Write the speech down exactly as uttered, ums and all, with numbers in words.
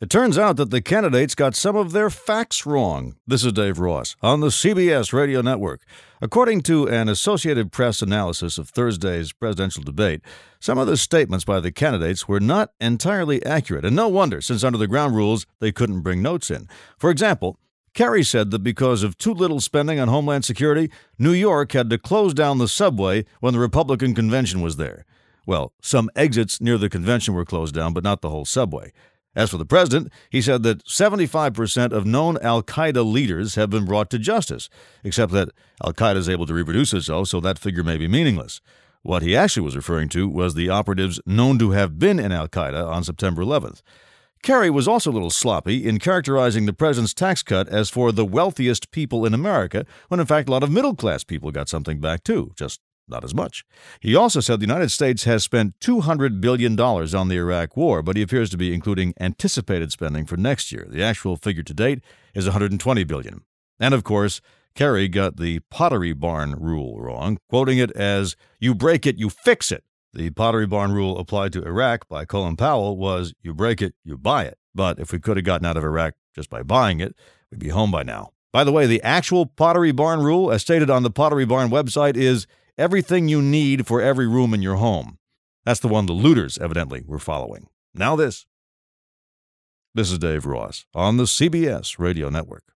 It turns out that the candidates got some of their facts wrong. This is Dave Ross on the C B S Radio Network. According to an Associated Press analysis of Thursday's presidential debate, some of the statements by the candidates were not entirely accurate, and no wonder, since under the ground rules, they couldn't bring notes in. For example, Kerry said that because of too little spending on Homeland Security, New York had to close down the subway when the Republican convention was there. Well, some exits near the convention were closed down, but not the whole subway. As for the president, he said that seventy-five percent of known al-Qaeda leaders have been brought to justice, except that al-Qaeda is able to reproduce itself, so that figure may be meaningless. What he actually was referring to was the operatives known to have been in al-Qaeda on September eleventh. Kerry was also a little sloppy in characterizing the president's tax cut as for the wealthiest people in America, when in fact a lot of middle-class people got something back too, just not as much. He also said the United States has spent two hundred billion dollars on the Iraq War, but he appears to be including anticipated spending for next year. The actual figure to date is one hundred twenty billion dollars. And of course, Kerry got the Pottery Barn rule wrong, quoting it as, "You break it, you fix it." The Pottery Barn rule applied to Iraq by Colin Powell was, "You break it, you buy it." But if we could have gotten out of Iraq just by buying it, we'd be home by now. By the way, the actual Pottery Barn rule, as stated on the Pottery Barn website, is everything you need for every room in your home. That's the one the looters evidently were following. Now this. This is Dave Ross on the C B S Radio Network.